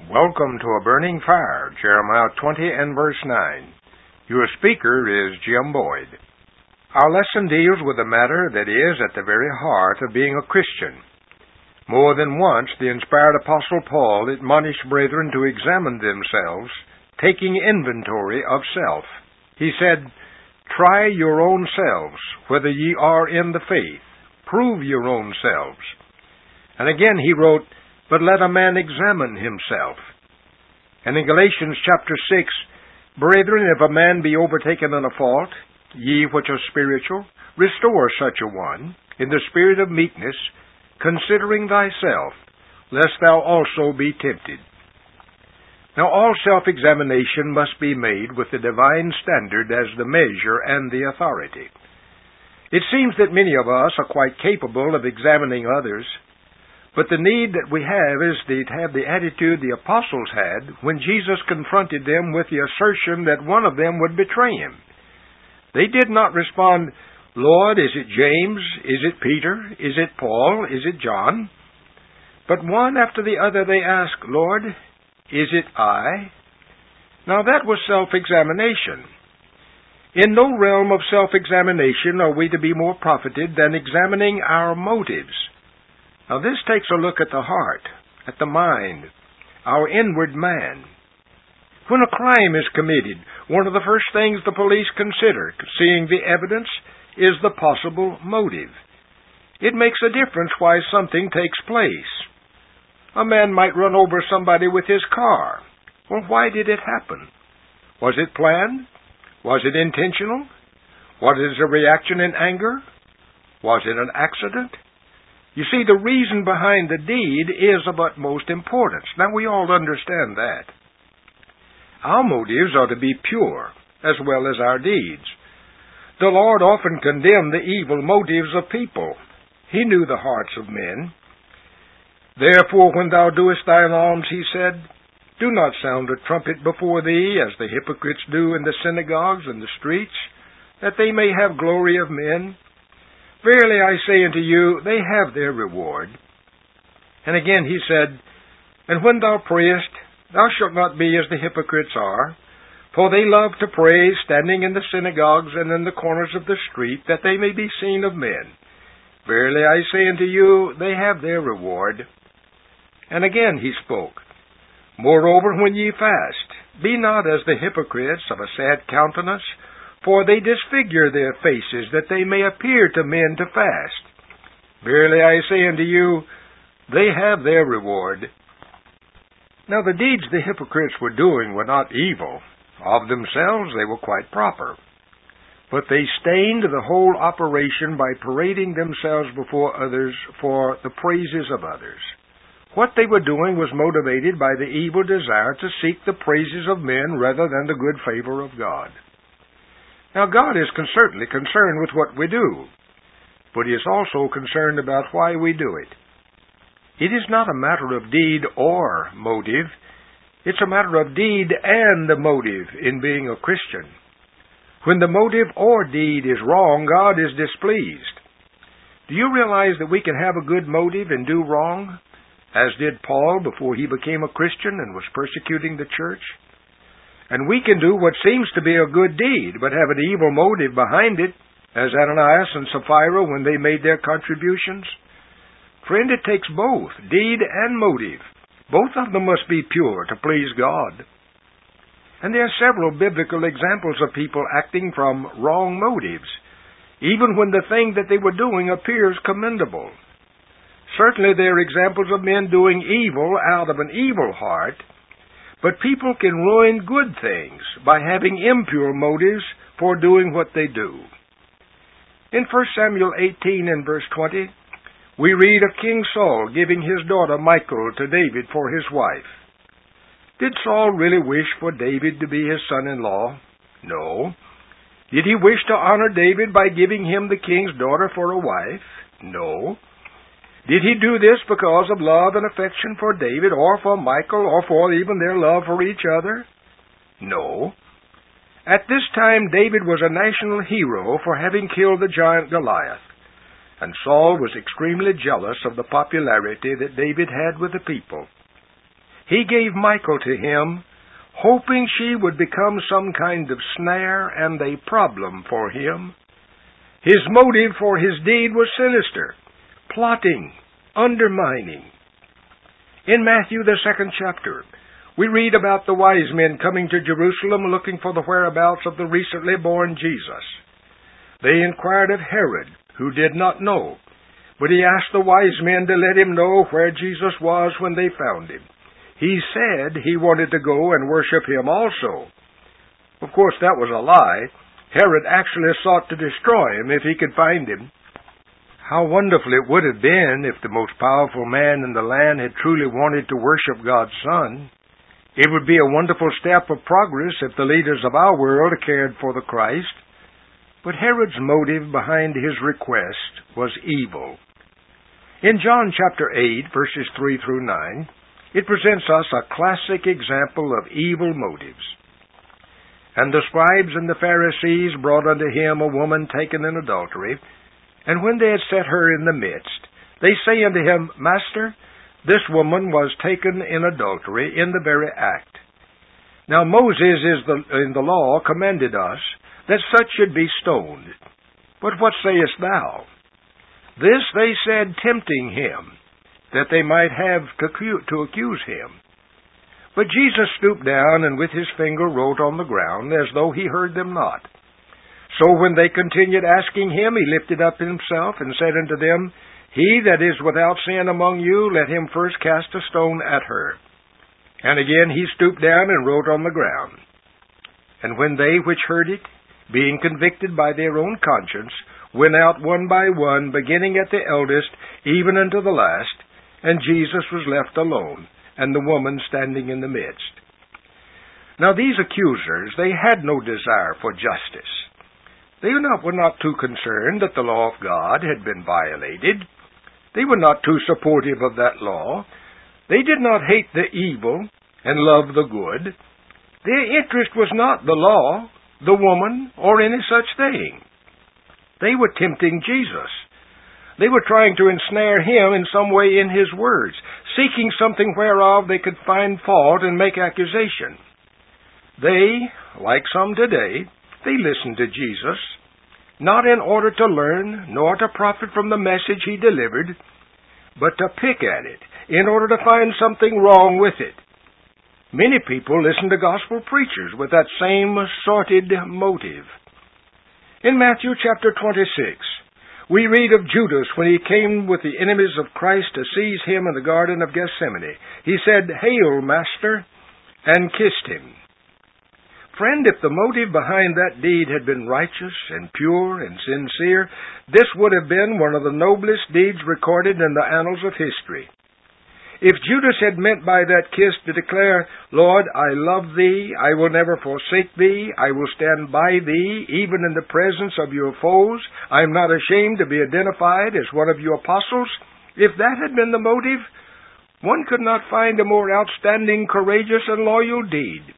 Welcome to A Burning Fire, Jeremiah 20 and verse 9. Your speaker is Jim Boyd. Our lesson deals with a matter that is at the very heart of being a Christian. More than once, the inspired Apostle Paul admonished brethren to examine themselves, taking inventory of self. He said, "Try your own selves, whether ye are in the faith. Prove your own selves." And again he wrote, "But let a man examine himself." And in Galatians chapter 6, "Brethren, if a man be overtaken in a fault, ye which are spiritual, restore such a one, in the spirit of meekness, considering thyself, lest thou also be tempted." Now all self-examination must be made with the divine standard as the measure and the authority. It seems that many of us are quite capable of examining others, but the need that we have is to have the attitude the apostles had when Jesus confronted them with the assertion that one of them would betray him. They did not respond, "Lord, is it James? Is it Peter? Is it Paul? Is it John?" But one after the other they asked, "Lord, is it I?" Now that was self-examination. In no realm of self-examination are we to be more profited than examining our motives. Now this takes a look at the heart, at the mind, our inward man. When a crime is committed, one of the first things the police consider, seeing the evidence, is the possible motive. It makes a difference why something takes place. A man might run over somebody with his car. Well, why did it happen? Was it planned? Was it intentional? Was it a reaction in anger? Was it an accident? You see, the reason behind the deed is of utmost importance. Now, we all understand that. Our motives are to be pure, as well as our deeds. The Lord often condemned the evil motives of people. He knew the hearts of men. "Therefore, when thou doest thine alms," he said, "do not sound a trumpet before thee, as the hypocrites do in the synagogues and the streets, that they may have glory of men. Verily I say unto you, they have their reward." And again he said, "And when thou prayest, thou shalt not be as the hypocrites are, for they love to pray, standing in the synagogues and in the corners of the street, that they may be seen of men. Verily I say unto you, they have their reward." And again he spoke, "Moreover, when ye fast, be not as the hypocrites of a sad countenance, for they disfigure their faces, that they may appear to men to fast. Verily I say unto you, they have their reward." Now the deeds the hypocrites were doing were not evil. Of themselves they were quite proper. But they stained the whole operation by parading themselves before others for the praises of others. What they were doing was motivated by the evil desire to seek the praises of men rather than the good favor of God. Now, God is certainly concerned with what we do, but He is also concerned about why we do it. It is not a matter of deed or motive. It's a matter of deed and the motive in being a Christian. When the motive or deed is wrong, God is displeased. Do you realize that we can have a good motive and do wrong, as did Paul before he became a Christian and was persecuting the church? And we can do what seems to be a good deed, but have an evil motive behind it, as Ananias and Sapphira when they made their contributions. Friend, it takes both, deed and motive. Both of them must be pure to please God. And there are several biblical examples of people acting from wrong motives, even when the thing that they were doing appears commendable. Certainly there are examples of men doing evil out of an evil heart, but people can ruin good things by having impure motives for doing what they do. In 1 Samuel 18 and verse 20, we read of King Saul giving his daughter Michal to David for his wife. Did Saul really wish for David to be his son-in-law? No. Did he wish to honor David by giving him the king's daughter for a wife? No. Did he do this because of love and affection for David, or for Michal, or for even their love for each other? No. At this time, David was a national hero for having killed the giant Goliath, and Saul was extremely jealous of the popularity that David had with the people. he gave Michal to him, hoping she would become some kind of snare and a problem for him. His motive for his deed was sinister, plotting, undermining. In Matthew, the 2nd chapter, we read about the wise men coming to Jerusalem looking for the whereabouts of the recently born Jesus. They inquired of Herod, who did not know, but he asked the wise men to let him know where Jesus was when they found him. He said he wanted to go and worship him also. Of course, that was a lie. Herod actually sought to destroy him if he could find him. How wonderful it would have been if the most powerful man in the land had truly wanted to worship God's Son. It would be a wonderful step of progress if the leaders of our world cared for the Christ. But Herod's motive behind his request was evil. In John chapter 8, verses 3 through 9, it presents us a classic example of evil motives. And the scribes and the Pharisees brought unto him a woman taken in adultery, and when they had set her in the midst, they say unto him, Master, this woman was taken in adultery in the very act. Now Moses in the law commanded us that such should be stoned. But what sayest thou? This they said, tempting him, that they might have to accuse him. But Jesus stooped down, and with his finger wrote on the ground, as though he heard them not. So when they continued asking him, he lifted up himself, and said unto them, He that is without sin among you, let him first cast a stone at her. And again he stooped down, and wrote on the ground. And when they which heard it, being convicted by their own conscience, went out one by one, beginning at the eldest, even unto the last, and Jesus was left alone, and the woman standing in the midst. Now these accusers, they had no desire for justice. They were not too concerned that the law of God had been violated. They were not too supportive of that law. They did not hate the evil and love the good. Their interest was not the law, the woman, or any such thing. They were tempting Jesus. They were trying to ensnare him in some way in his words, seeking something whereof they could find fault and make accusation. They, like some today, they listened to Jesus, not in order to learn, nor to profit from the message he delivered, but to pick at it, in order to find something wrong with it. Many people listen to gospel preachers with that same sordid motive. In Matthew chapter 26, we read of Judas when he came with the enemies of Christ to seize him in the Garden of Gethsemane. He said, Hail, Master, and kissed him. Friend, if the motive behind that deed had been righteous and pure and sincere, this would have been one of the noblest deeds recorded in the annals of history. If Judas had meant by that kiss to declare, Lord, I love thee, I will never forsake thee, I will stand by thee, even in the presence of your foes, I am not ashamed to be identified as one of your apostles, if that had been the motive, one could not find a more outstanding, courageous, and loyal deed.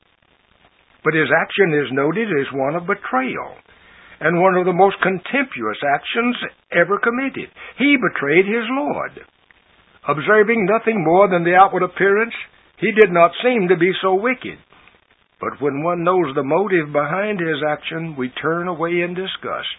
But his action is noted as one of betrayal, and one of the most contemptuous actions ever committed. He betrayed his Lord. Observing nothing more than the outward appearance, he did not seem to be so wicked. But when one knows the motive behind his action, we turn away in disgust.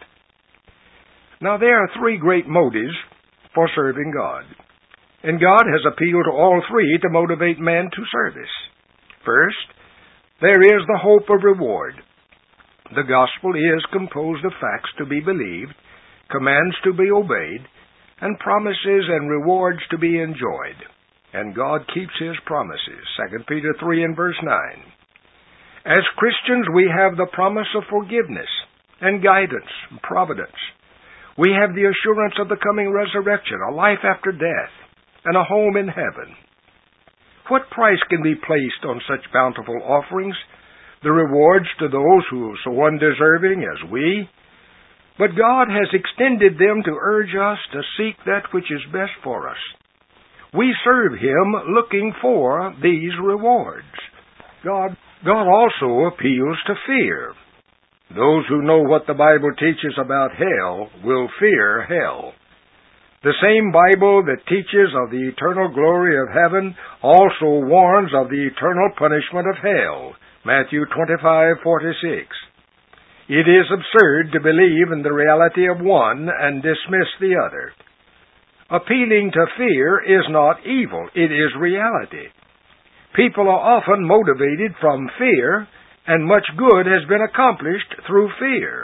Now there are three great motives for serving God. And God has appealed to all three to motivate man to service. First, there is the hope of reward. The gospel is composed of facts to be believed, commands to be obeyed, and promises and rewards to be enjoyed. And God keeps his promises. 2 Peter 3 and verse 9. As Christians, we have the promise of forgiveness and guidance and providence. We have the assurance of the coming resurrection, a life after death, and a home in heaven. What price can be placed on such bountiful offerings? The rewards to those who are so undeserving as we? But God has extended them to urge us to seek that which is best for us. We serve him looking for these rewards. God also appeals to fear. Those who know what the Bible teaches about hell will fear hell. The same Bible that teaches of the eternal glory of heaven also warns of the eternal punishment of hell. Matthew 25:46. It is absurd to believe in the reality of one and dismiss the other. Appealing to fear is not evil, it is reality. People are often motivated from fear, and much good has been accomplished through fear.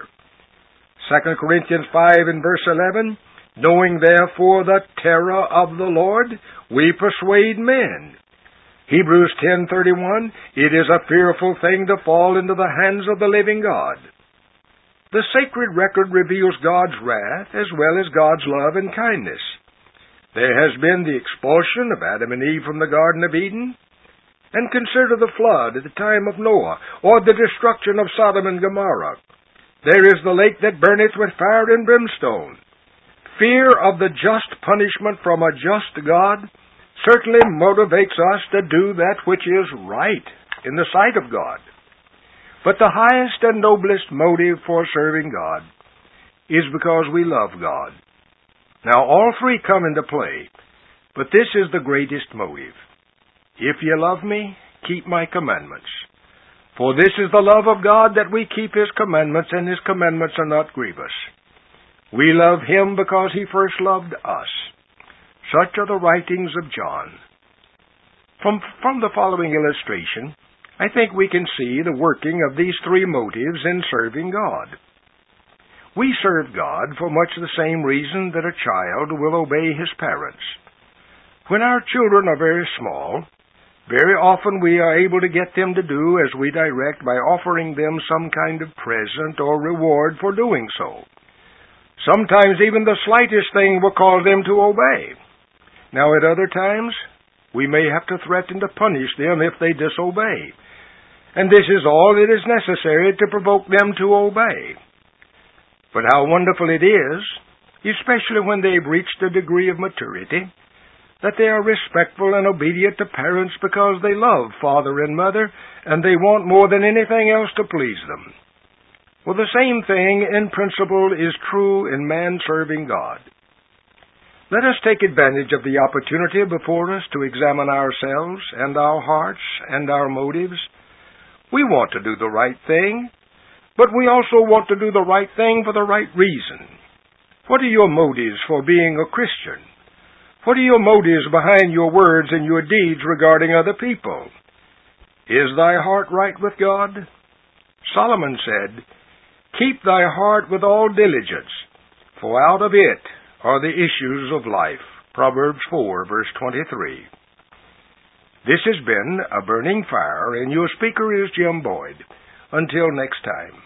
2 Corinthians 5 and verse 11, knowing therefore the terror of the Lord, we persuade men. Hebrews 10:31, it is a fearful thing to fall into the hands of the living God. The sacred record reveals God's wrath as well as God's love and kindness. There has been the expulsion of Adam and Eve from the Garden of Eden. And consider the flood at the time of Noah, or the destruction of Sodom and Gomorrah. There is the lake that burneth with fire and brimstone. Fear of the just punishment from a just God certainly motivates us to do that which is right in the sight of God. But the highest and noblest motive for serving God is because we love God. Now all three come into play, but this is the greatest motive. If ye love me, keep my commandments. For this is the love of God, that we keep His commandments, and His commandments are not grievous. We love Him because He first loved us. Such are the writings of John. From the following illustration, I think we can see the working of these three motives in serving God. We serve God for much the same reason that a child will obey his parents. When our children are very small, very often we are able to get them to do as we direct by offering them some kind of present or reward for doing so. Sometimes even the slightest thing will cause them to obey. Now at other times, we may have to threaten to punish them if they disobey. And this is all that is necessary to provoke them to obey. But how wonderful it is, especially when they've reached a degree of maturity, that they are respectful and obedient to parents because they love father and mother, and they want more than anything else to please them. Well, the same thing in principle is true in man serving God. Let us take advantage of the opportunity before us to examine ourselves and our hearts and our motives. We want to do the right thing, but we also want to do the right thing for the right reason. What are your motives for being a Christian? What are your motives behind your words and your deeds regarding other people? Is thy heart right with God? Solomon said, keep thy heart with all diligence, for out of it are the issues of life. Proverbs 4, verse 23. This has been A Burning Fire, and your speaker is Jim Boyd. Until next time.